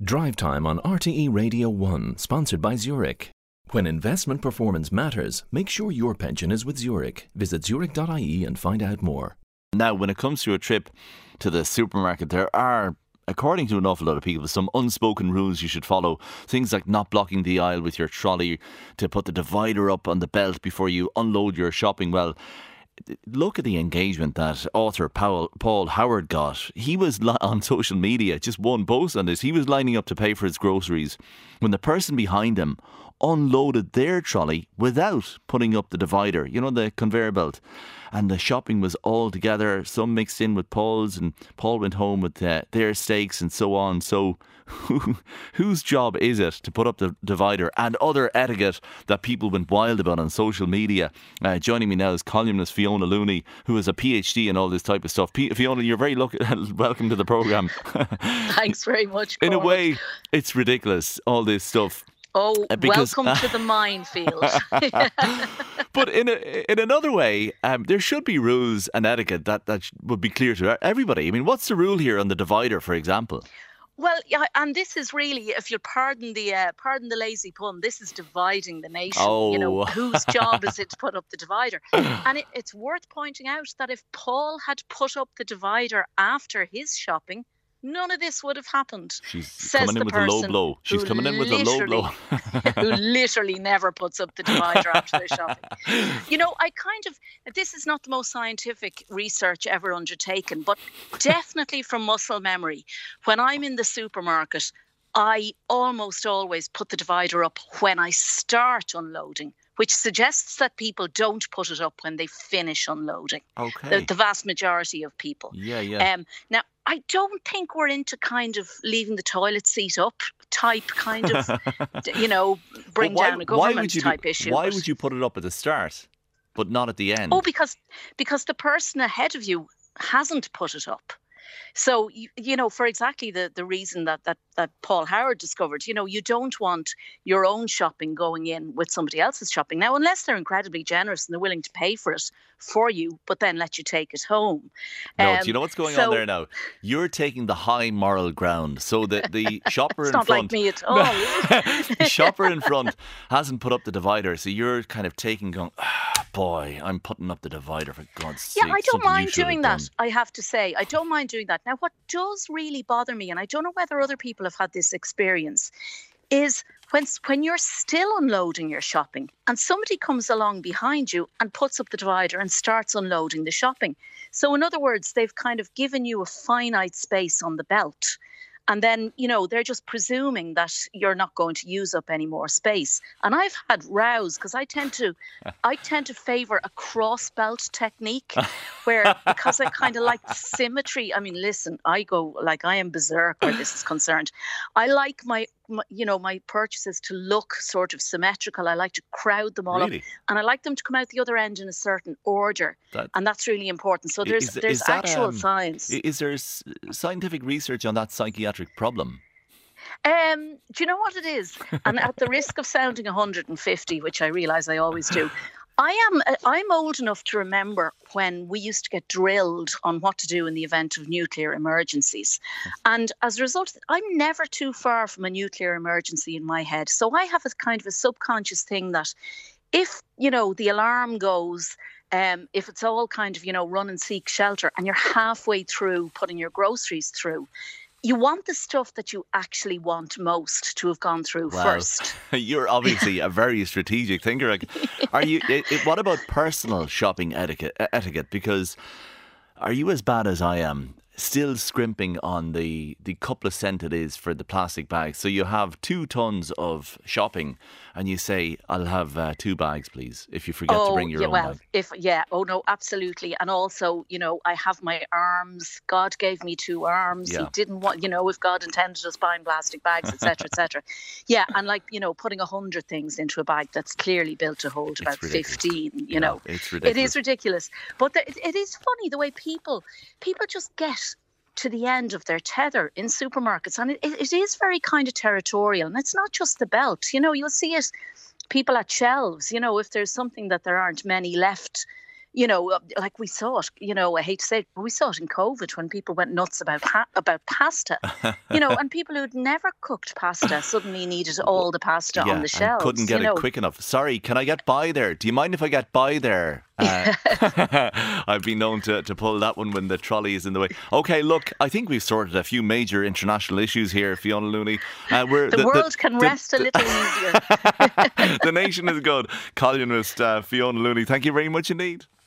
Drive Time on RTE Radio 1, sponsored by Zurich. When investment performance matters, make sure your pension is with Zurich. Visit zurich.ie and find out more. Now, when it comes to a trip to the supermarket, there are, according to an awful lot of people, some unspoken rules you should follow. Things like not blocking the aisle with your trolley, to put the divider up on the belt before you unload your shopping. Well, look at the engagement that author Paul Howard got. He was on social media, just one post on this. He was lining up to pay for his groceries when the person behind him unloaded their trolley without putting up the divider, you know, the conveyor belt. And the shopping was all together, some mixed in with Paul's, and Paul went home with their steaks and so on. So whose job is it to put up the divider and other etiquette that people went wild about on social media? Joining me now is columnist Fiona Looney, who has a PhD in all this type of stuff. Fiona, you're very welcome to the programme. Thanks very much, Cormac. In a way, it's ridiculous, all this stuff. Oh, welcome to the minefield. But in another way, there should be rules and etiquette that would be clear to everybody. I mean, what's the rule here on the divider, for example? Well, yeah, and this is really, if you'll pardon the lazy pun, this is dividing the nation. Oh. You know, whose job is it to put up the divider? And it's worth pointing out that if Paul had put up the divider after his shopping, none of this would have happened. She's coming in with a low blow. She's coming in with a low blow. Who literally never puts up the divider after their shopping. You know, this is not the most scientific research ever undertaken, but definitely from muscle memory, when I'm in the supermarket, I almost always put the divider up when I start unloading, which suggests that people don't put it up when they finish unloading. Okay. The vast majority of people. Yeah. Now, I don't think we're into kind of leaving the toilet seat up type kind of, you know, bring down a government type issue. Why would you put it up at the start, but not at the end? Oh, because the person ahead of you hasn't put it up. So, you know, for exactly the reason that Paul Howard discovered, you know, you don't want your own shopping going in with somebody else's shopping. Now, unless they're incredibly generous and they're willing to pay for it for you, but then let you take it home. No, do you know what's going on there now? You're taking the high moral ground. So the shopper in front... It's not like me at all. The shopper in front hasn't put up the divider. So you're kind of going, boy, I'm putting up the divider for God's sake. Yeah, I don't mind doing that, I have to say. I don't mind doing that. Now, what does really bother me, and I don't know whether other people have had this experience, is when you're still unloading your shopping and somebody comes along behind you and puts up the divider and starts unloading the shopping. So in other words, they've kind of given you a finite space on the belt. And then, you know, they're just presuming that you're not going to use up any more space. And I've had rows because I tend to favour a cross belt technique where, because I kind of like the symmetry. I mean, listen, I am berserk where this is concerned. I like my purchases to look sort of symmetrical. I like to crowd them all up, and I like them to come out the other end in a certain order, and that's really important. So there's actual science. Is there scientific research on that psychiatric problem? Do you know what it is? And at the risk of sounding 150, which I realise I always do, I'm old enough to remember when we used to get drilled on what to do in the event of nuclear emergencies. And as a result, I'm never too far from a nuclear emergency in my head. So I have a kind of a subconscious thing that if, you know, the alarm goes, if it's all kind of, you know, run and seek shelter and you're halfway through putting your groceries through, you want the stuff that you actually want most to have gone through first. You're obviously a very strategic thinker. Are you? What about personal shopping etiquette? Because are you as bad as I am? Still scrimping on the couple of cent it is for the plastic bags. So you have 2 tons of shopping and you say, I'll have 2 bags, please, if you forget to bring your own bag. Oh no, absolutely. And also, you know, I have my arms. God gave me 2 arms. Yeah. He didn't want, you know, if God intended us buying plastic bags, etc., etc. Yeah, and like, you know, putting 100 things into a bag that's clearly built to hold about 15, you know. It's ridiculous. It is ridiculous. But it is funny the way people just get to the end of their tether in supermarkets, and it is very kind of territorial, and it's not just the belt. You know, you'll see it, people at shelves, you know, if there's something that there aren't many left, like we saw it, I hate to say it, but we saw it in COVID when people went nuts about pasta, and people who'd never cooked pasta suddenly needed all the pasta on the shelves. Couldn't get it quick enough. Sorry, can I get by there? Do you mind if I get by there? I've been known to pull that one when the trolley is in the way. Okay, look, I think we've sorted a few major international issues here, Fiona Looney. The world can rest a little easier. The nation is good. Columnist Fiona Looney, thank you very much indeed.